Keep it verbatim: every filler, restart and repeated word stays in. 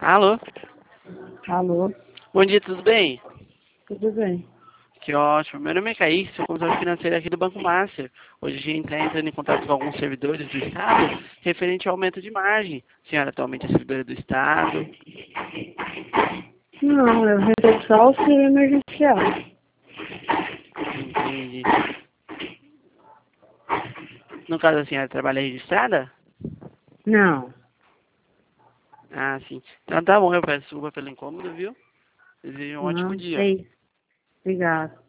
Alô? Alô, Bom dia, tudo bem? tudo bem? Que ótimo. Meu nome é Kaique, sou consultor financeiro aqui do Banco Master. Hoje a gente está entrando em contato com alguns servidores do Estado referente ao aumento de margem. A senhora atualmente é servidora do Estado. Não, eu recebo só auxílio emergencial. Entendi. No caso, a senhora trabalha registrada? Não, Ah, sim. Então tá bom, eu peço desculpa pelo incômodo, viu? Desejo um ótimo não dia. sei. Obrigado.